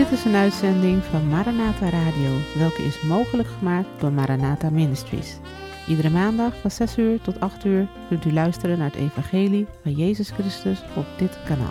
Dit is een uitzending van Maranatha Radio, welke is mogelijk gemaakt door Maranatha Ministries. Iedere maandag van 6 uur tot 8 uur kunt u luisteren naar het evangelie van Jezus Christus op dit kanaal.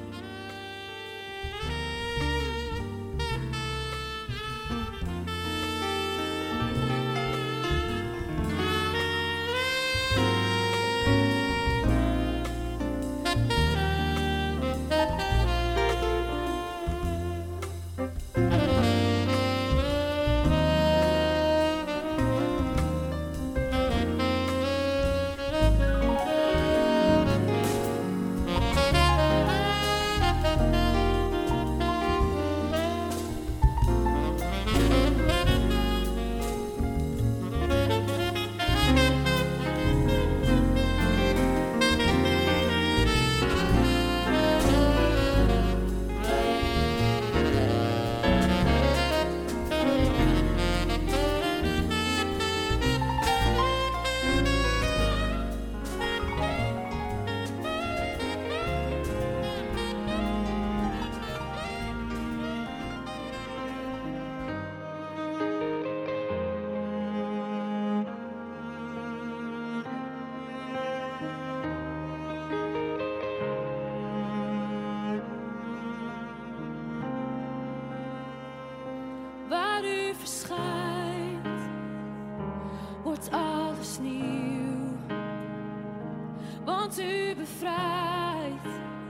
Waar u verschijnt, wordt alles nieuw. Want u bevrijdt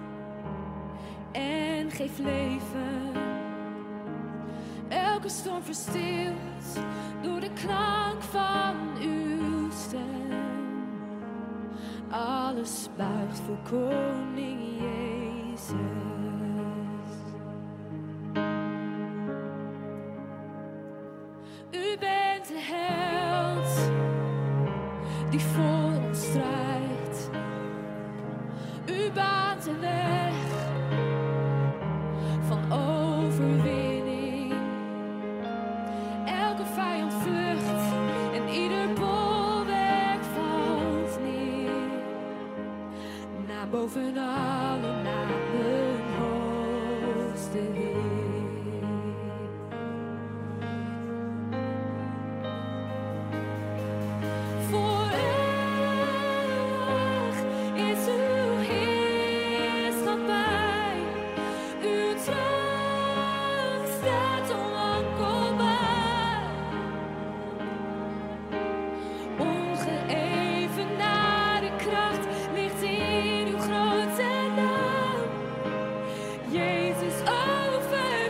en geeft leven. Elke storm verstilt door de klank van uw stem. Alles buigt voor Koning Jezus. U bent de held die voor ons strijdt. U baant de weg van overwinning. Elke vijand vlucht en ieder bolwerk valt neer. Naar boven alle namen hoogste Heer. Jezus over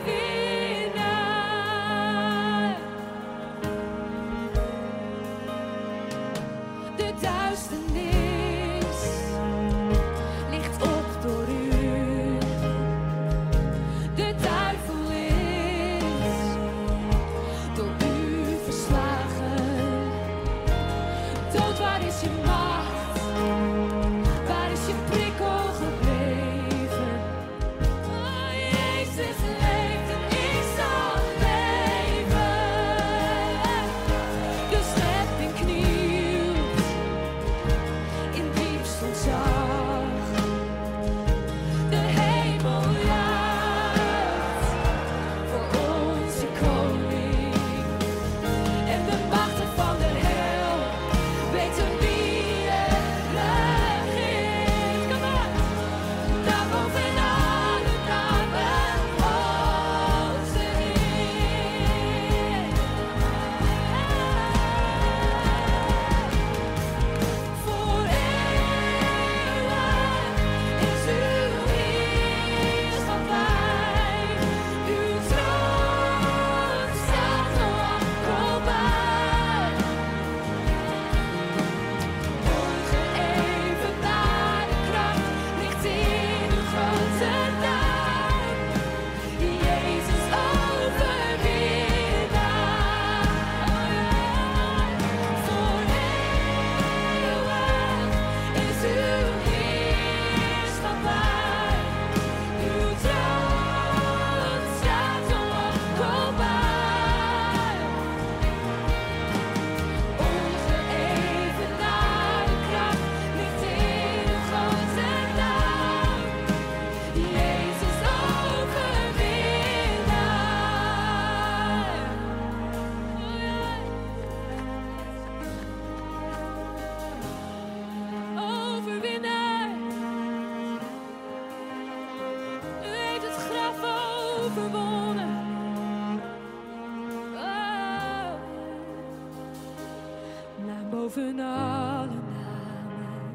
boven alle namen.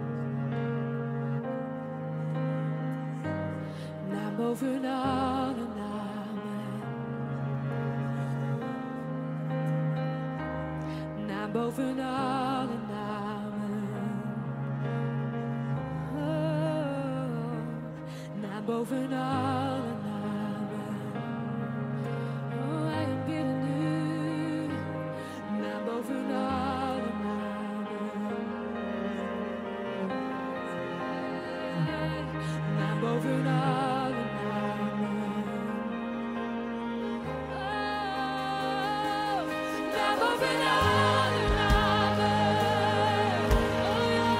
Naam boven alle namen. Naam boven alle namen. Oh, naam boven alle namen. Oh, wij aanbidden u. Naam boven alle namen. Naam boven alle namen. Oh, naam boven alle namen. Oh ja.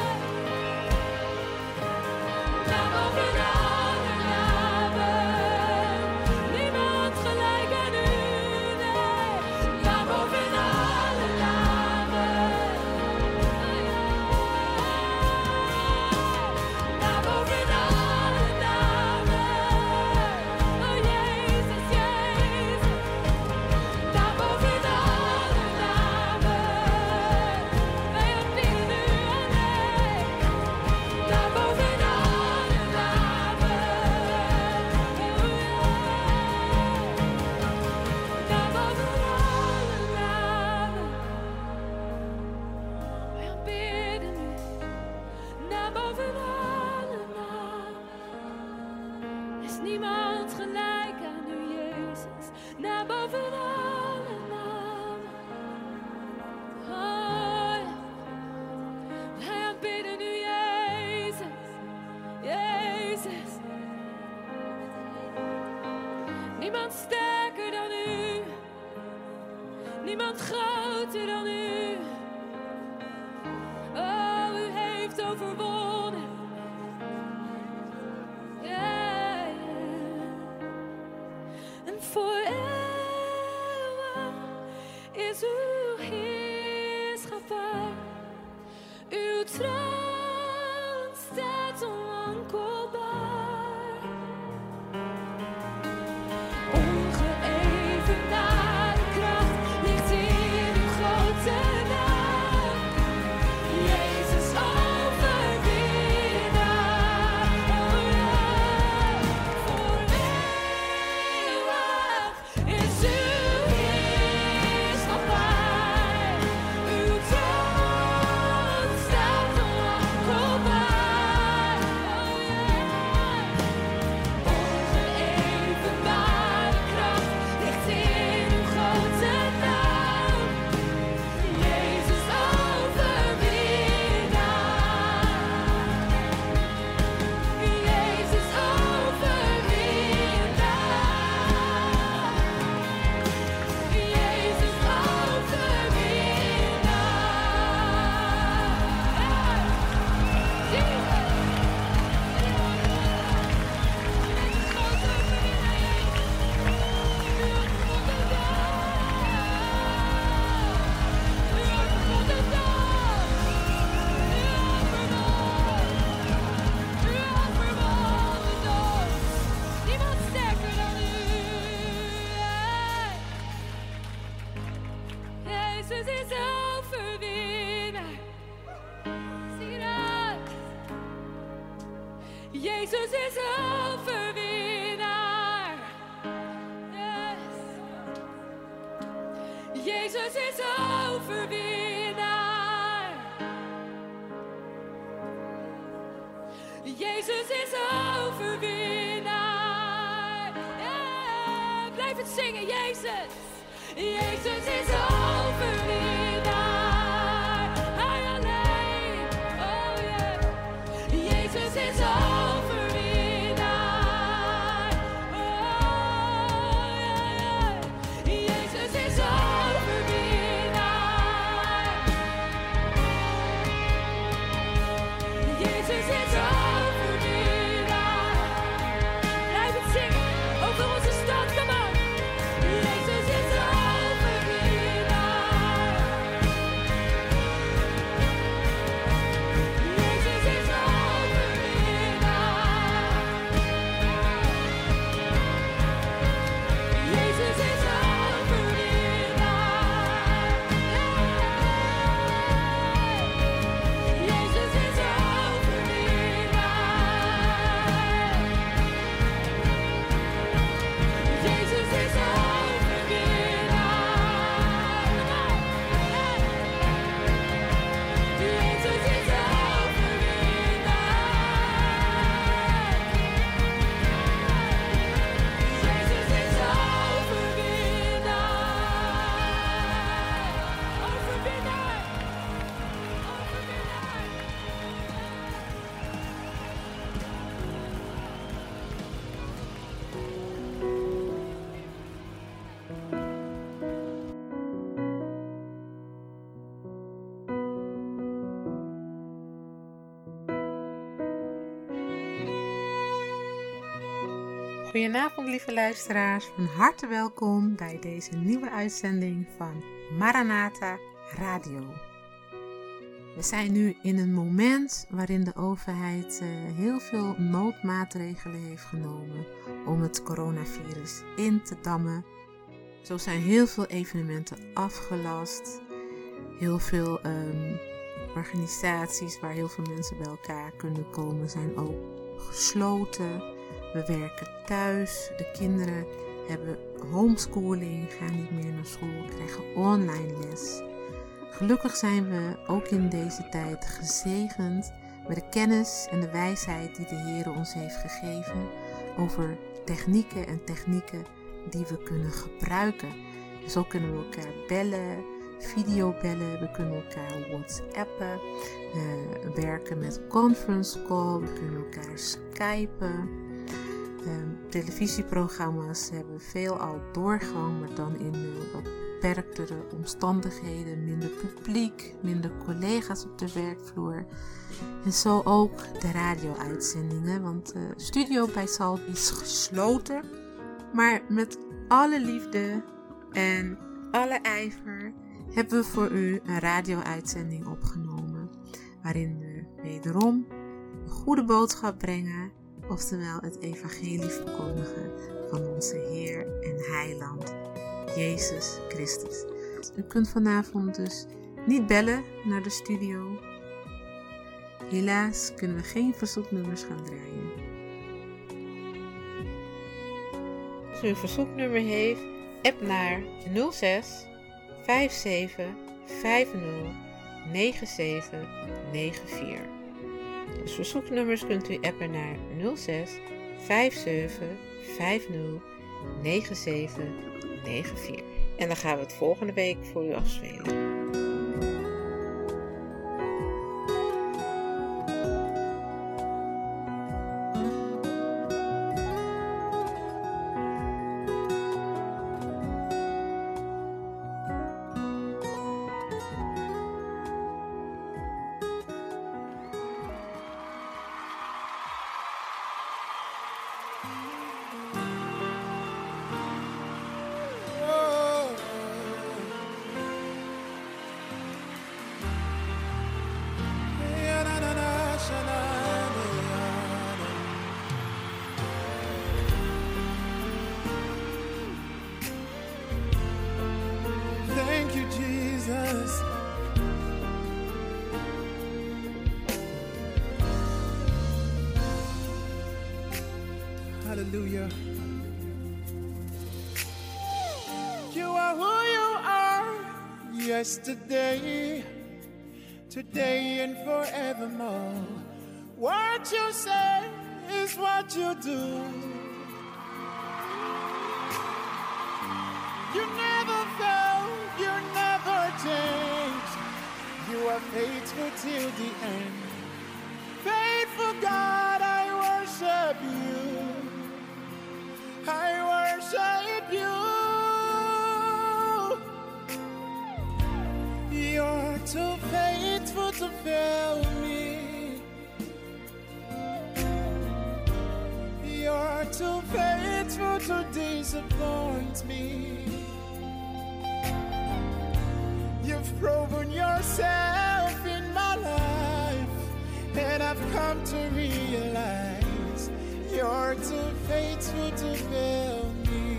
Naam boven alle namen. Niemand gelijk aan u, nee. Naam boven alle namen. Oh ja. Naam boven alle namen. Oh Jezus, Jezus. Naam boven alle namen. Wij aanbidden u alleen. Naam boven alle namen. Oh ja. Naam boven alle namen. Wij aanbidden u. Naam boven alle namen. Er is niemand gelijk aan u, Jezus. Naam boven alle namen. Oh ja. Wij aanbidden u, Jezus. Jezus. Niemand sterker dan u. Niemand groter dan u. Oh, u heeft overwonnen. Yeah. En voor eeuwen is uw heerschappij. Uw troon staat onwankelbaar. Ongeëvenaarde kracht ligt in uw grote naam. Jezus overwinnaar. Oh ja. Voor eeuwig is uw heerschappij. Uw troon staat onwankelbaar. Oh ja. Ongeëvenaarde kracht ligt in uw grote naam. Jezus overwinnaar. Jezus overwinnaar. Jezus Niemand sterker dan u. Jezus is overwinnaar. Zing het uit. Jezus is overwinnaar. Yes. Jezus is overwinnaar. Jezus is overwinnaar. Ja, blijf het zingen, Jezus. Jezus is overwinnaar. Hij alleen. Oh yeah. Jezus is overwinnaar. Oh yeah. Jezus is overwinnaar. Jezus is overwinnaar. Blijf het zingen over onze stad, kom aan. Jezus is overwinnaar. Goedenavond lieve luisteraars, van harte welkom bij deze nieuwe uitzending van Maranatha Radio. We zijn nu in een moment waarin de overheid heel veel noodmaatregelen heeft genomen om het coronavirus in te dammen. Zo zijn heel veel evenementen afgelast, heel veel organisaties waar heel veel mensen bij elkaar kunnen komen zijn ook gesloten. We werken thuis, de kinderen hebben homeschooling, gaan niet meer naar school, krijgen online les. Gelukkig zijn we ook in deze tijd gezegend met de kennis en de wijsheid die de Heer ons heeft gegeven over technieken die we kunnen gebruiken. Zo kunnen we elkaar bellen, videobellen, we kunnen elkaar whatsappen, werken met conference call, we kunnen elkaar skypen. Televisieprogramma's hebben veelal doorgang, maar dan in wat beperktere omstandigheden, minder publiek, minder collega's op de werkvloer. En zo ook de radio-uitzendingen, want de studio bij Salt is gesloten. Maar met alle liefde en alle ijver hebben we voor u een radio-uitzending opgenomen, waarin we wederom een goede boodschap brengen, oftewel het evangelie verkondigen van onze Heer en Heiland, Jezus Christus. U kunt vanavond dus niet bellen naar de studio. Helaas kunnen we geen verzoeknummers gaan draaien. Als u een verzoeknummer heeft, app naar 06 57 50 97 94. Dus verzoeknummers kunt u appen naar 06 57 50 97 94. En dan gaan we het volgende week voor u afspelen. Thank you, Jesus. Hallelujah. You are who you are, yesterday, today, and forevermore. What you say is what you do. You never fail, you never change. You are faithful till the end. Faithful God, I worship you. I worship you. You're too faithful to fail me. You're too faithful to disappoint me. You've proven yourself in my life, and I've come to realize you're too faithful to fail me.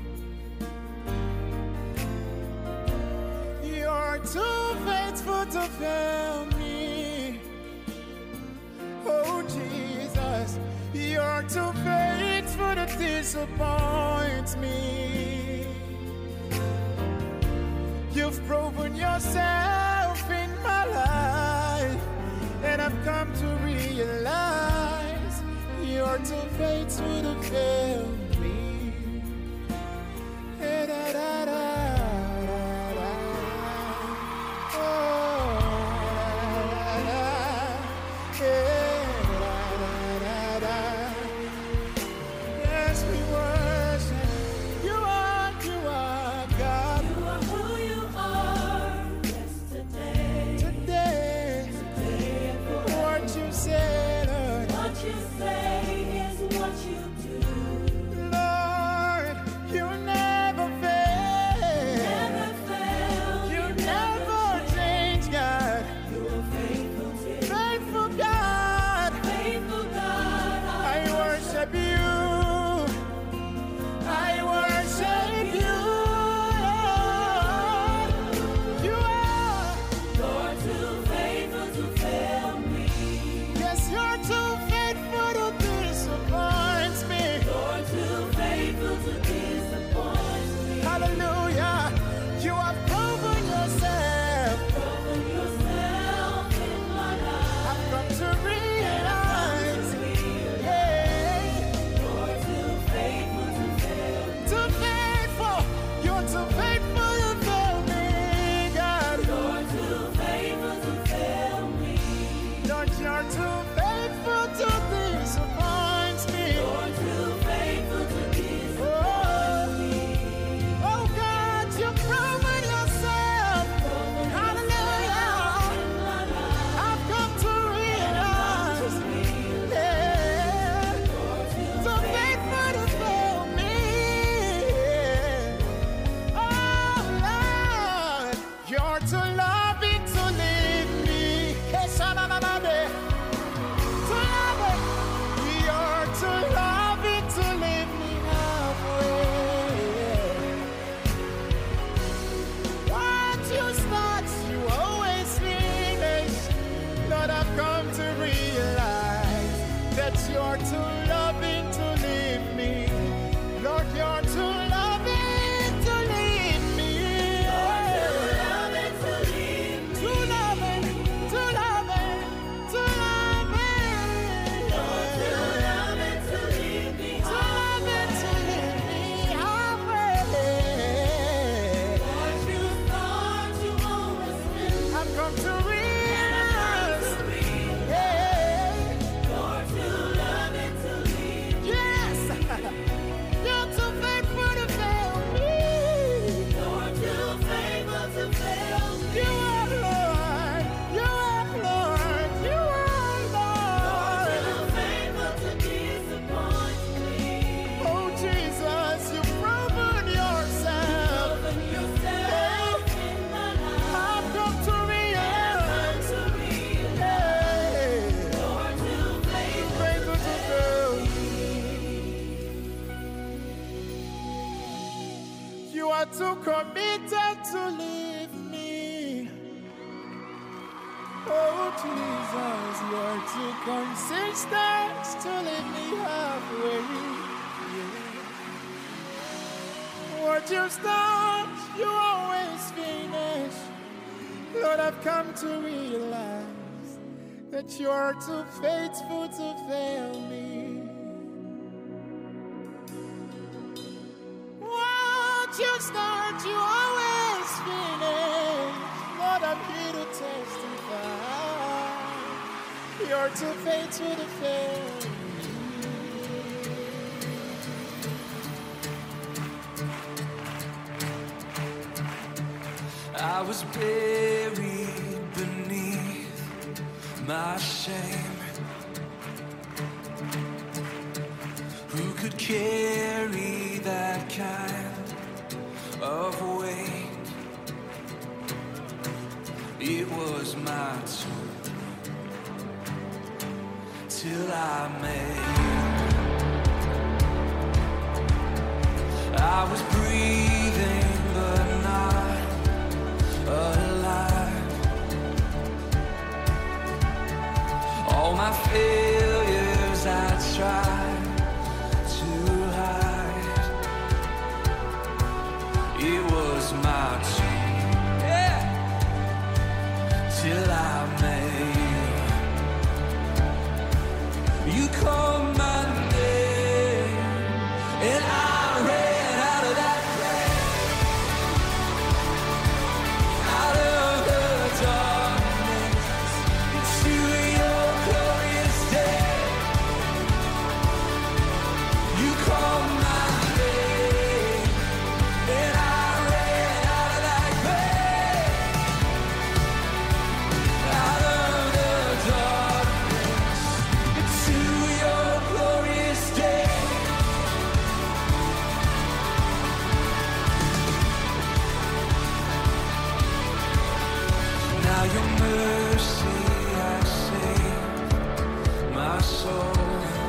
You're too faithful to fail me. Oh Jesus, you're too faithful to disappoint me. You've proven yourself in my life, and I've come to realize you're too faithful to fail me. Da, da, da, da, da. Oh, da, da, da, da, da. Yes, we worship. You are God. You are who you are, yesterday, Today, and forever. what you said, What you say is what you do. too loving to leave me. You're too loving to leave me halfway. Once you start, you always finish. Lord, I've come to realize that you're too loving to leave me. Lord, you're too loving to leave me. You're too loving to leave me. Too loving, too loving, too loving. You're too loving to leave me. Too loving to leave me halfway. What you thought you always been. I've come to realize. Yeah. You're too loving to leave me. Yes. You're too faithful to fail me. You're too faithful to fail me. You are Lord. You are Lord. You are Lord. You're too faithful to disappoint me. Oh Jesus, you've proven yourself. In my life. I've come to realize. Hey. You're too faithful to fail me. You are too committed to leave me. Oh Jesus, you are too consistent to leave me halfway. Yeah. What you start, you always finish. Lord, I've come to realize that you are too faithful to fail me. What you start, you always finish. Lord, I'm here to testify. You're too faithful to fail me. I was buried beneath my shame. Who could carry that kind of weight? It was my turn till I made. I was breathing but not alive. All my failures I tried to hide. It was my turn, yeah, till I made. You called my name and I ran out of that grave, out of the darkness into your glorious day. You called my name and I ran out of that grave, out of the darkness into your glorious day. Now your mercy has saved my soul.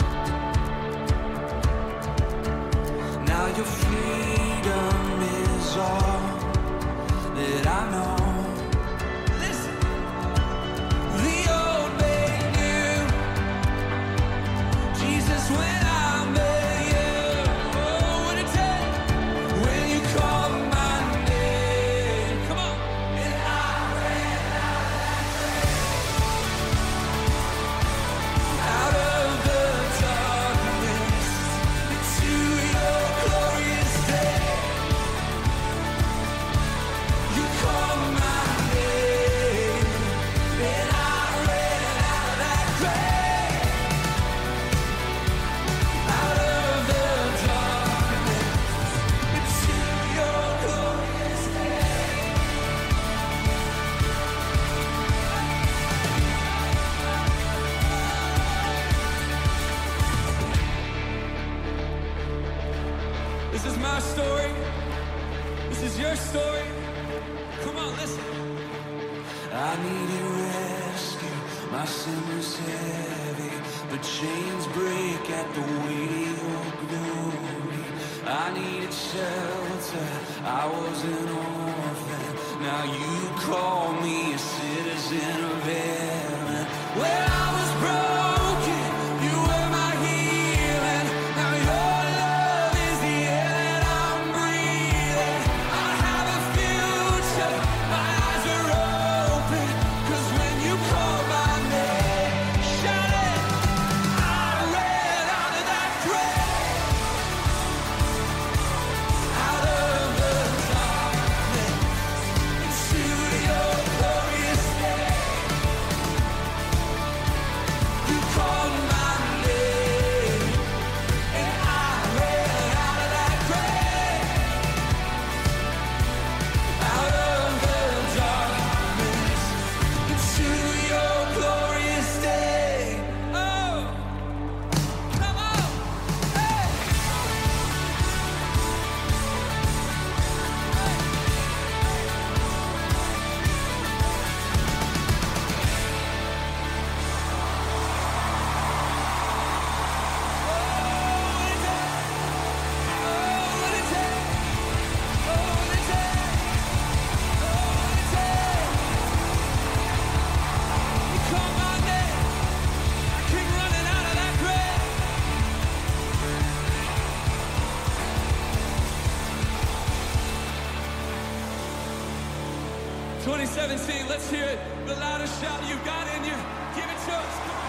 Now your freedom is all that I know. Listen, the old made new. Jesus, when I met you, oh, what a day when you called my name. Come on, and I ran out of the darkness into your glorious day. You called my name, and I ran out of that grave, out of the darkness into your glorious day. This is my story. This is your story. Come on, listen. I needed rescue, my sin was heavy, the chains break at the weight of your glory. I needed shelter, I was an orphan, now you call me a citizen of heaven. When I was broken, you were my healing, now your love is the air that I'm breathing. I have a future, my eyes are open, 'cause when you call my name, shout it, I ran out of that grave, out of the darkness, into your glorious day. You called my name, and I ran out of that grave, out of the darkness, into your glorious day. Oh, come on, hey. You called my name, I came running out of that grave. 2017, let's hear it. The loudest shout you've got in you. Give it to us. Come on.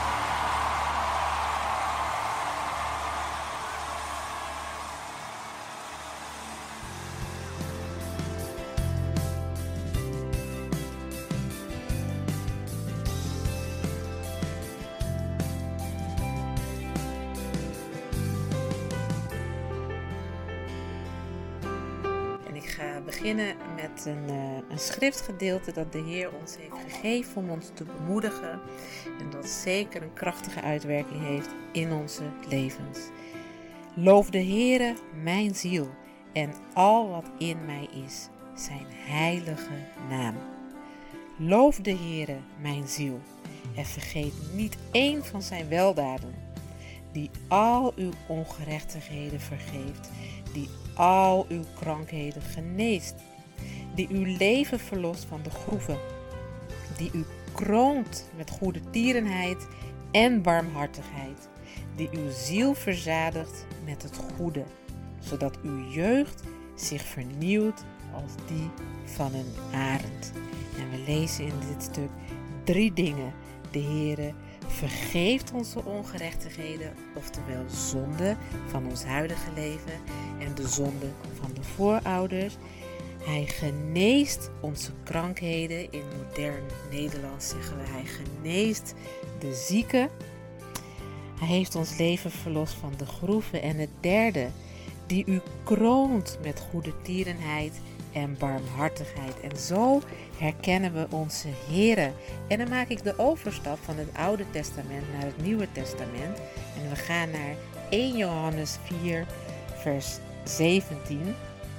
En ik ga beginnen met een schriftgedeelte dat de Heer ons heeft gegeven om ons te bemoedigen. En dat zeker een krachtige uitwerking heeft in onze levens. Loof de Heere, mijn ziel, en al wat in mij is, zijn heilige naam. Loof de Heere, mijn ziel, en vergeet niet één van zijn weldaden, die al uw ongerechtigheden vergeeft, die al uw krankheden geneest, die uw leven verlost van de groeven, die u kroont met goede tierenheid en barmhartigheid, die uw ziel verzadigt met het goede, zodat uw jeugd zich vernieuwt als die van een arend. En we lezen in dit stuk 3 dingen. De Heere vergeeft onze ongerechtigheden, oftewel zonde van ons huidige leven en de zonde van de voorouders. Hij geneest onze krankheden. In modern Nederlands zeggen we hij geneest de zieken. Hij heeft ons leven verlost van de groeven. En het derde, die u kroont met goede tierenheid en barmhartigheid. En zo herkennen we onze Heere. En dan maak ik de overstap van het Oude Testament naar het Nieuwe Testament. En we gaan naar 1 Johannes 4 vers 17.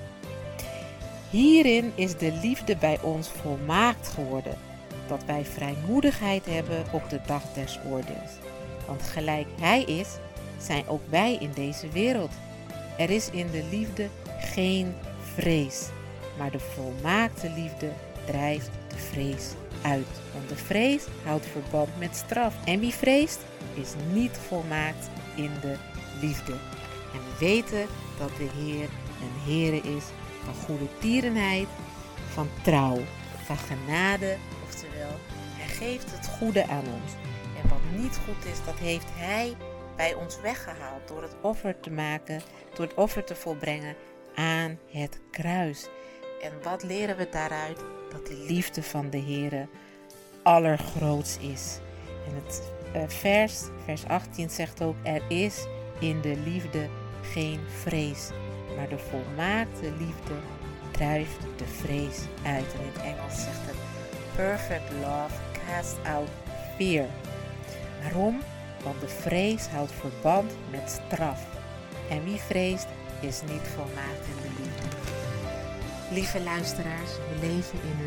Hierin is de liefde bij ons volmaakt geworden, dat wij vrijmoedigheid hebben op de dag des oordeels. Want gelijk Hij is, zijn ook wij in deze wereld. Er is in de liefde geen vrees, maar de volmaakte liefde drijft de vrees uit. Want de vrees houdt verband met straf. En wie vreest, is niet volmaakt in de liefde. En we weten dat de Heer een Heere is van goede tierenheid, van trouw, van genade, oftewel Hij geeft het goede aan ons. En wat niet goed is, dat heeft Hij bij ons weggehaald door het offer te maken, door het offer te volbrengen aan het kruis. En wat leren we daaruit? Dat de liefde van de Heere allergrootst is. En het vers 18 zegt ook, er is in de liefde geen vrees, maar de volmaakte liefde drijft de vrees uit. En in het Engels zegt het, perfect love casts out fear. Waarom? Want de vrees houdt verband met straf. En wie vreest, is niet volmaakt in de liefde. Lieve luisteraars, we leven in een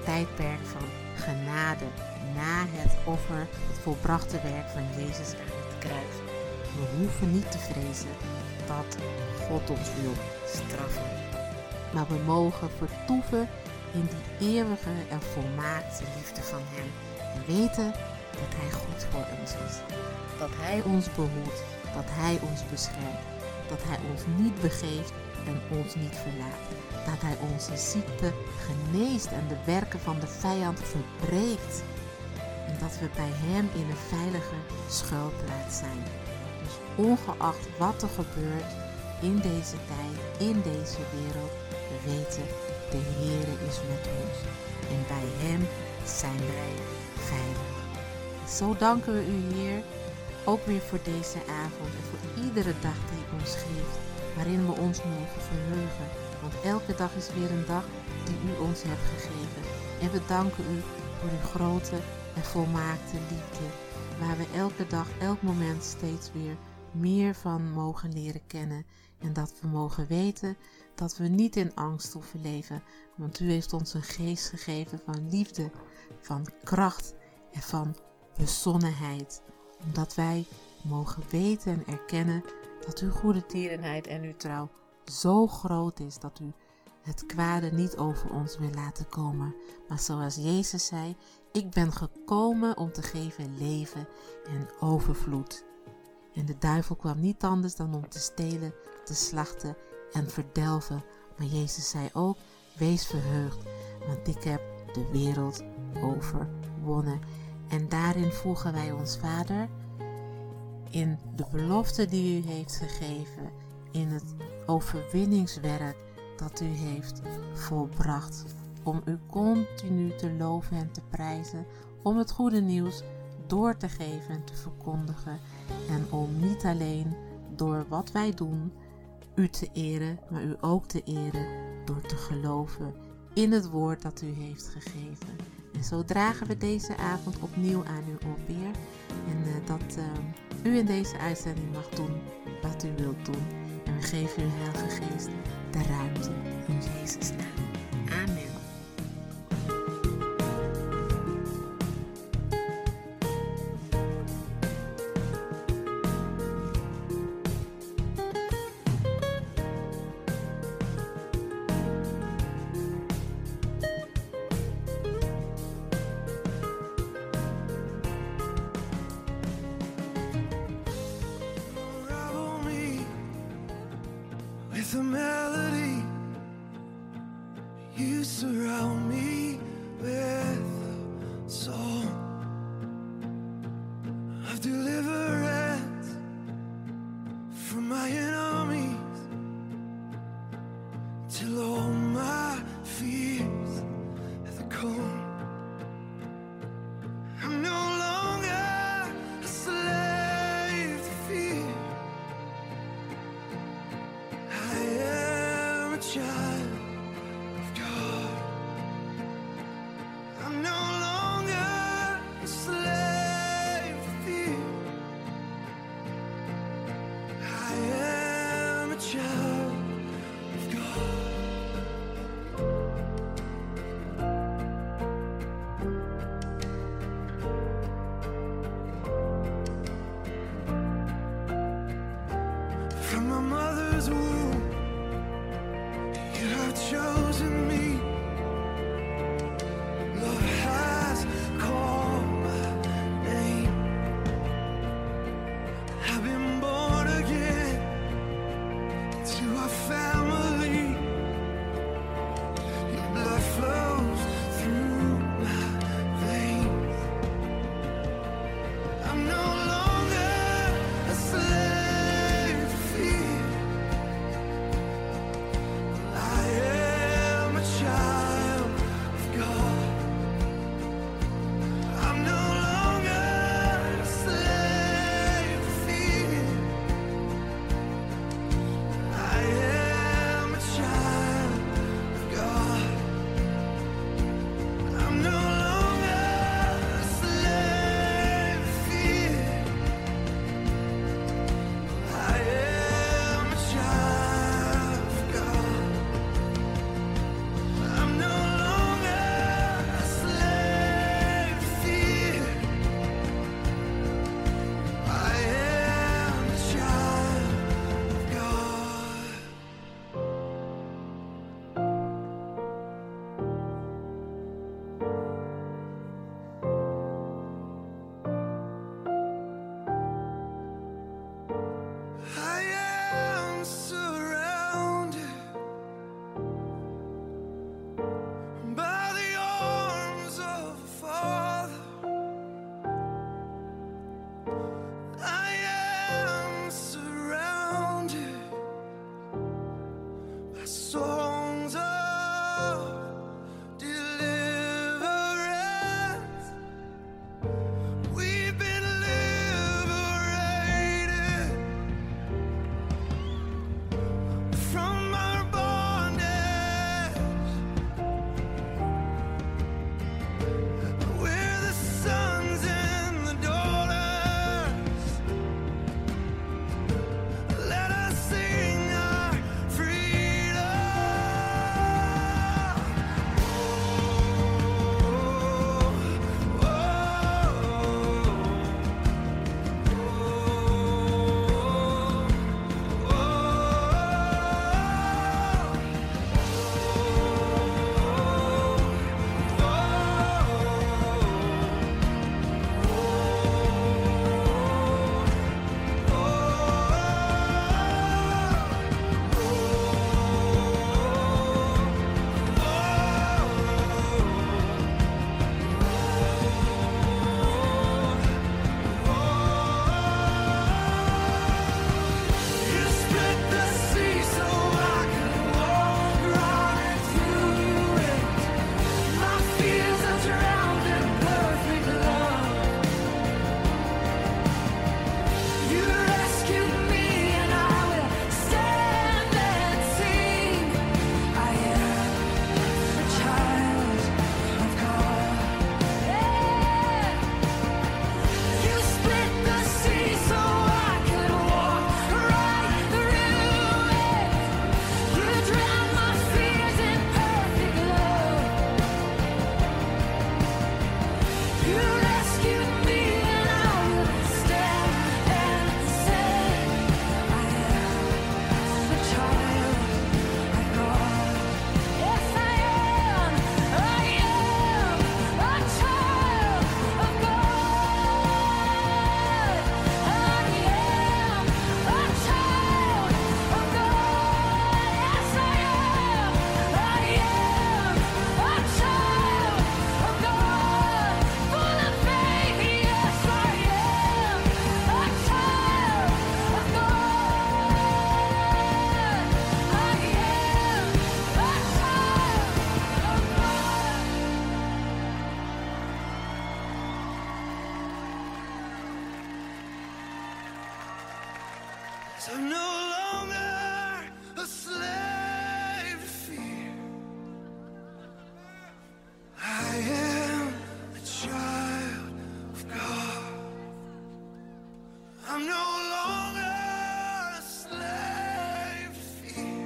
tijdperk van genade na het offer, het volbrachte werk van Jezus aan het kruis. We hoeven niet te vrezen dat God ons wil straffen. Maar we mogen vertoeven in die eeuwige en volmaakte liefde van Hem. En weten dat Hij goed voor ons is. Dat Hij ons behoedt, dat Hij ons beschermt. Dat Hij ons niet begeeft en ons niet verlaat. Dat Hij onze ziekte geneest en de werken van de vijand verbreekt. En dat we bij Hem in een veilige schuilplaats zijn. Dus ongeacht wat er gebeurt in deze tijd, in deze wereld, we weten, de Heere is met ons. En bij Hem zijn wij veilig. Zo danken we U, Heer, ook weer voor deze avond en voor iedere dag die ons geeft, waarin we ons mogen verheugen. Want elke dag is weer een dag die U ons hebt gegeven. En we danken U voor Uw grote en volmaakte liefde, waar we elke dag, elk moment steeds weer meer van mogen leren kennen. En dat we mogen weten dat we niet in angst hoeven leven, want U heeft ons een geest gegeven van liefde, van kracht en van bezonnenheid. Omdat wij mogen weten en erkennen dat Uw goede tierenheid en Uw trouw zo groot is dat U het kwade niet over ons wil laten komen. Maar zoals Jezus zei, ik ben gekomen om te geven leven en overvloed. En de duivel kwam niet anders dan om te stelen, te slachten en verdelven. Maar Jezus zei ook, wees verheugd, want ik heb de wereld overwonnen. En daarin voegen wij ons Vader in de belofte die U heeft gegeven, in het overwinningswerk dat U heeft volbracht. Om U continu te loven en te prijzen, om het goede nieuws door te geven en te verkondigen. En om niet alleen door wat wij doen U te eren, maar U ook te eren door te geloven in het woord dat U heeft gegeven. En zo dragen we deze avond opnieuw aan U op, Heer. En dat U in deze uitzending mag doen wat U wilt doen. En we geven U, Heilige Geest, de ruimte in Jezus' naam. Amen. With a melody, you surround me with a song of deliverance from my enemies, till all my fears have gone. I'm no longer a slave to fear. Child of God, I'm no longer a slave to fear. I am a child of God. fears are drowned in perfect love. You rescued me and I will stand and sing. I am a child of God. Yeah. You split the sea so I could walk right through it. You drowned my fears in perfect love. You rescued me and I will stand and say, I am a child of God. Yes, I am a child of God. I am a child of God. Yes, I am a child of God. Full of faith, yes, I am a child of God. I am a child of God. I'm no longer a slave to fear. I am a child of God. I'm no longer a slave to fear.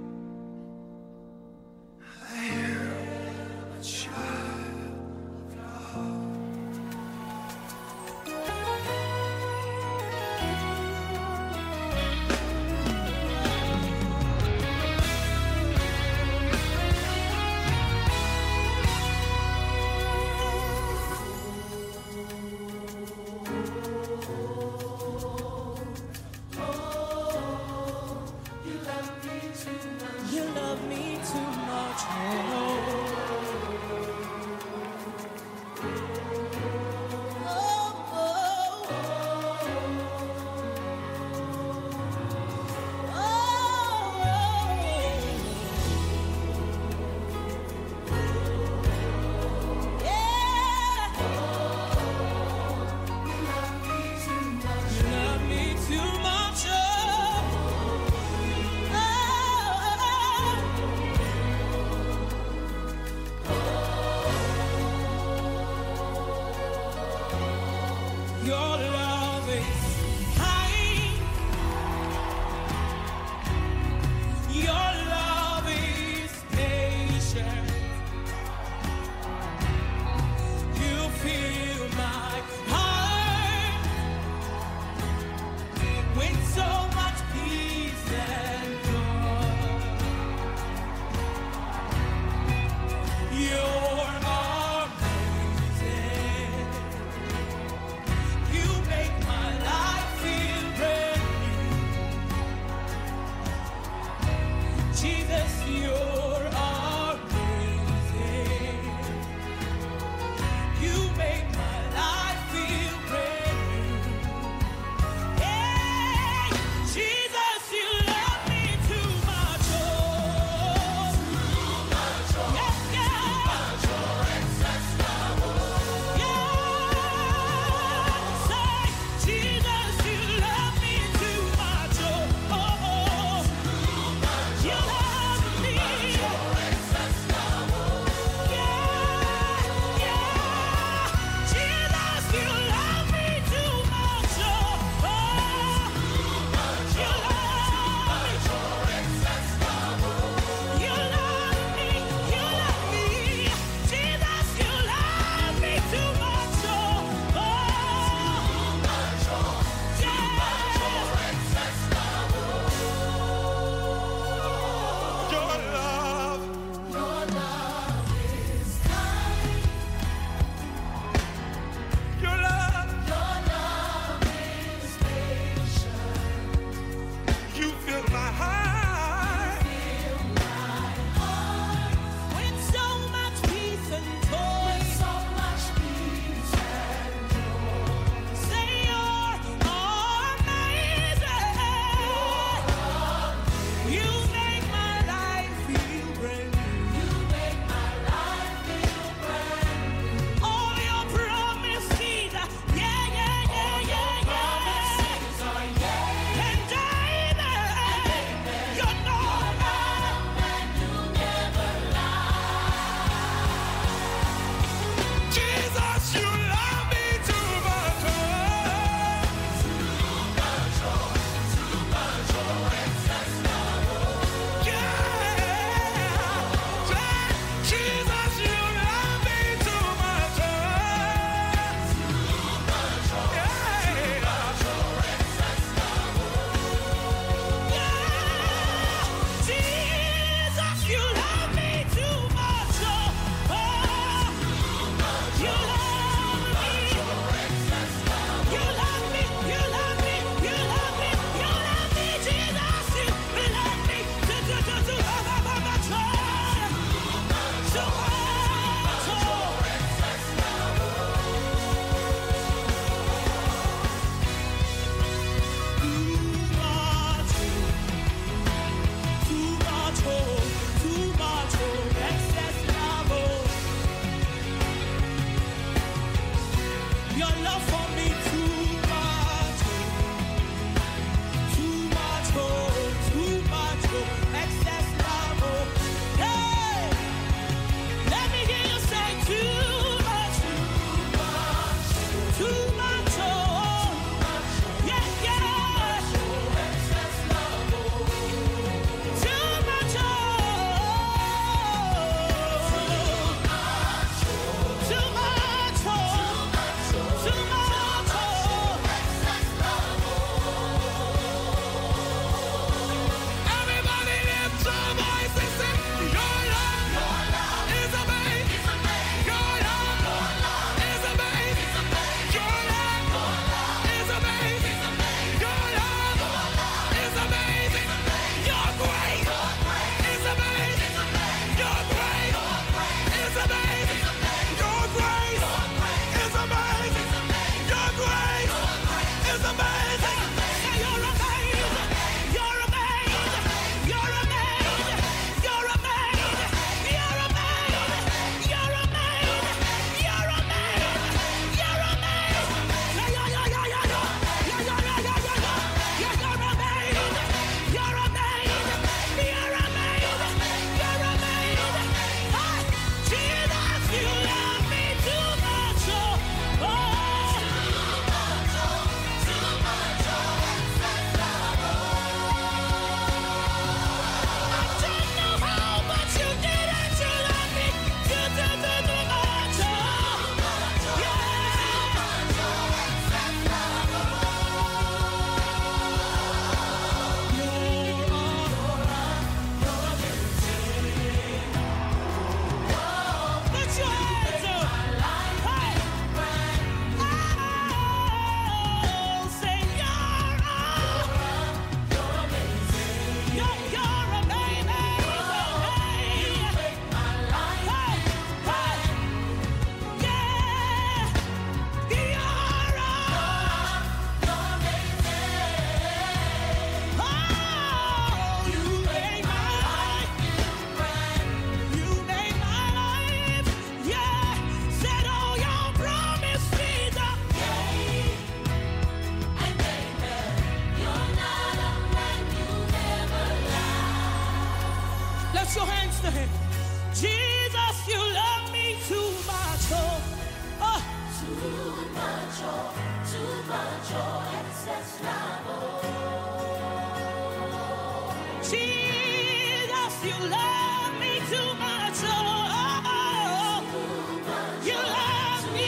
I am a child of God. Your love for me too much, too much, too much, excess love. Hey, let me hear you say too much, too much, yeah, yeah, excess love, too much, too much, too much, everybody lift your voice and sing. Your love is amazing. Your love is amazing. Your love is amazing. Your love is amazing. Your grace is amazing. Your grace is amazing. Your grace is amazing. Your grace is amazing. Say you're amazing. You're amazing. You're amazing. You're amazing. You're amazing. You're amazing. You're amazing. You're amazing. Say you're amazing. You're amazing. You're amazing. You're amazing. You're amazing. Hey, Jesus, you love me too much. Oh, I don't know how much you did it to love me too much. Put your hands up. Hey. Oh, say you're amazing. You're amazing. Hey. Hey. Hey. Yeah. You're amazing. Oh, you made my life. You made my life, yeah. Said all your promises are yea and amen. You're not a man, you never lie. Lift your hands to him. Jesus, you love me too much, oh. Too much, excess love, Jesus, you love me too much, oh. You love me.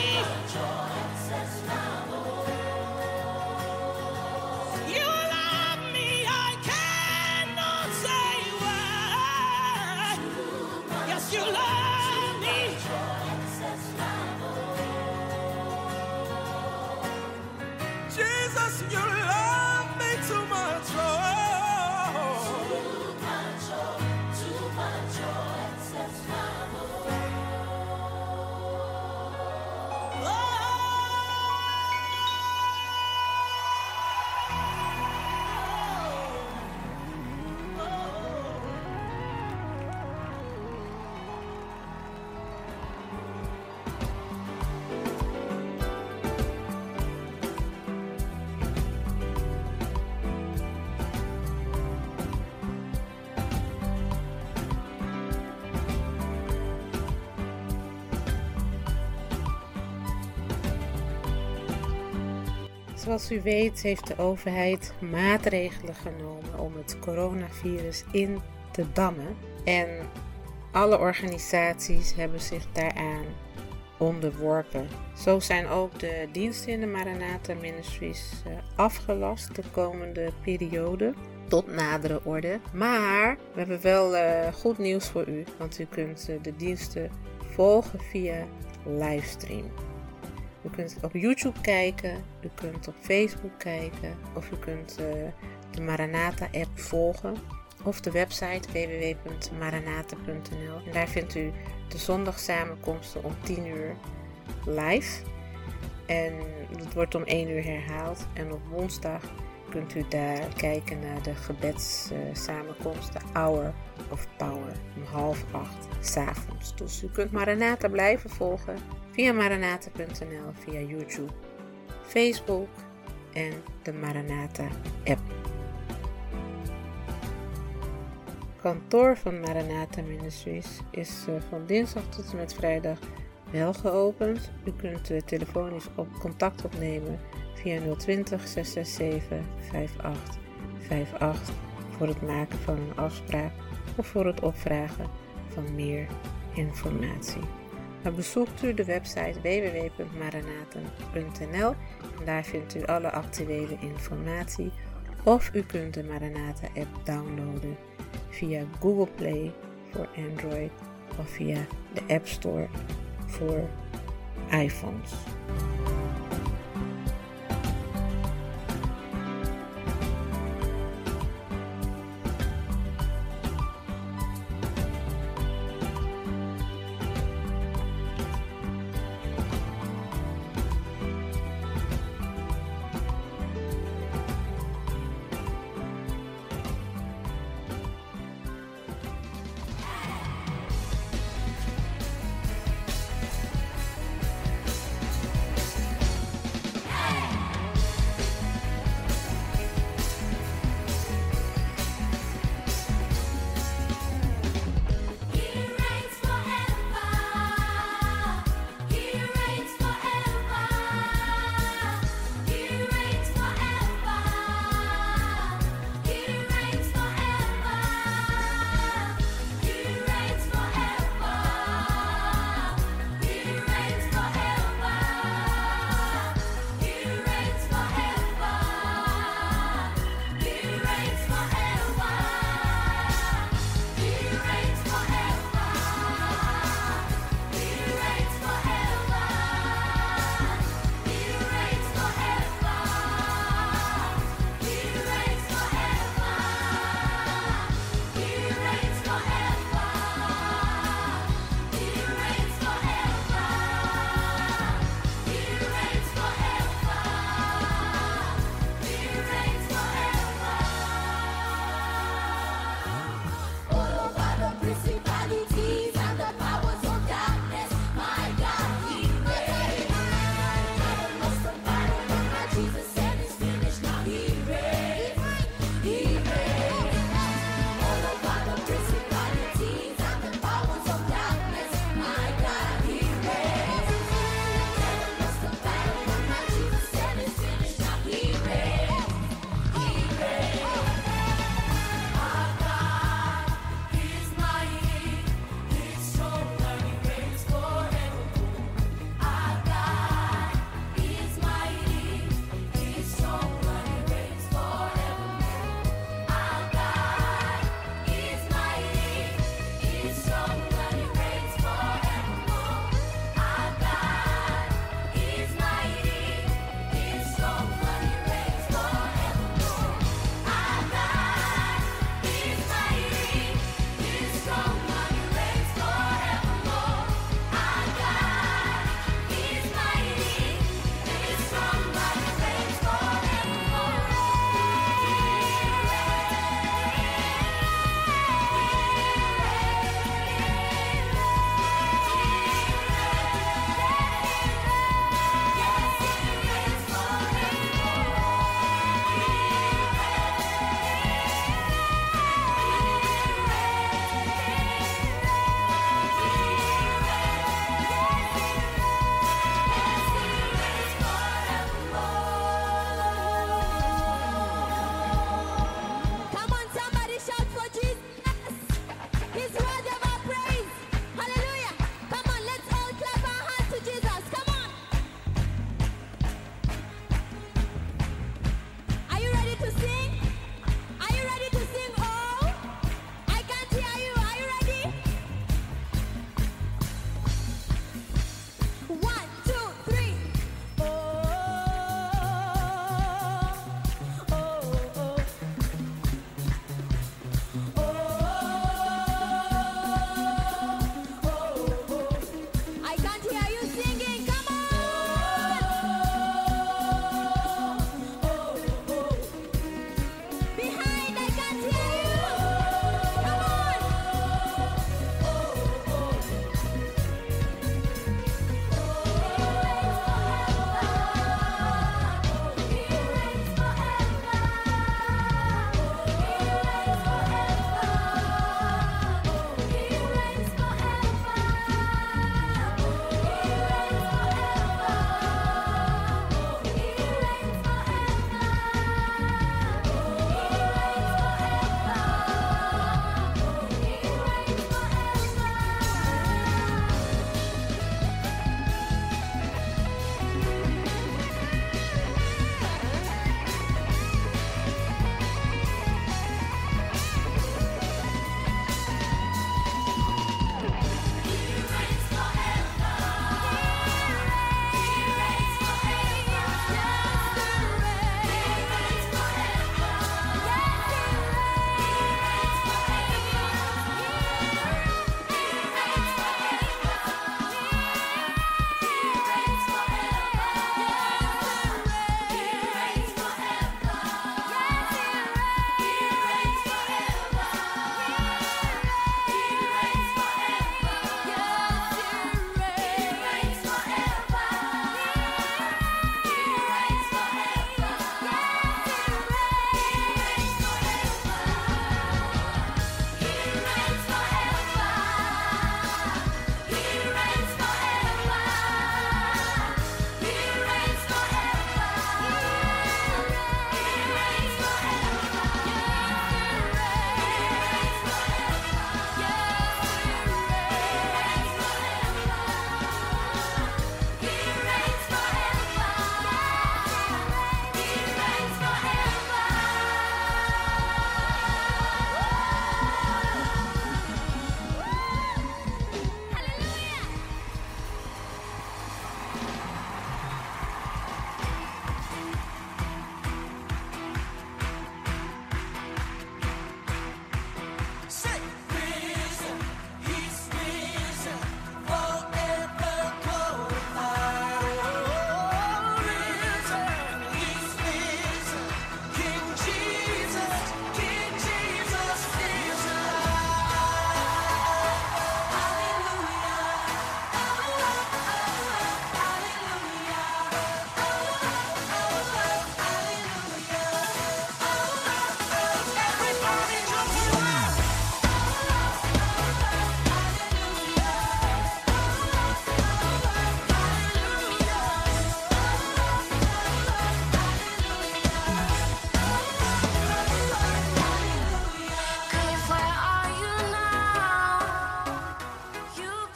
You love me, I cannot say why. Yes, you love me. Jesus, you love me too much, oh. Zoals u weet heeft de overheid maatregelen genomen om het coronavirus in te dammen. En alle organisaties hebben zich daaraan onderworpen. Zo zijn ook de diensten in de Maranatha Ministries afgelast de komende periode. Tot nadere orde. Maar we hebben wel goed nieuws voor u. Want u kunt de diensten volgen via livestream. U kunt op YouTube kijken, u kunt op Facebook kijken of u kunt de Maranatha app volgen of de website www.maranatha.nl. En daar vindt u de zondagsamenkomsten om 10 uur live en het wordt om 1 uur herhaald. En op woensdag kunt u daar kijken naar de gebedssamenkomst, de Hour of Power, om 7:30 's avonds. Dus u kunt Maranatha blijven volgen via maranatha.nl, via YouTube, Facebook en de Maranatha app. Kantoor van Maranatha Ministries is van dinsdag tot en met vrijdag wel geopend. U kunt telefonisch contact opnemen via 020 667 5858 voor het maken van een afspraak of voor het opvragen van meer informatie. Dan bezoekt u de website www.maranatha.nl en daar vindt u alle actuele informatie. Of u kunt de Maranatha app downloaden via Google Play voor Android of via de App Store voor iPhones.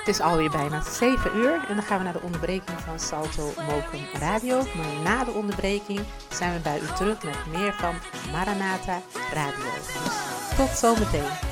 is alweer bijna 7 uur en dan gaan we naar de onderbreking van Salto Mokum Radio. Maar na de onderbreking zijn we bij u terug met meer van Maranatha Radio. Dus tot zometeen.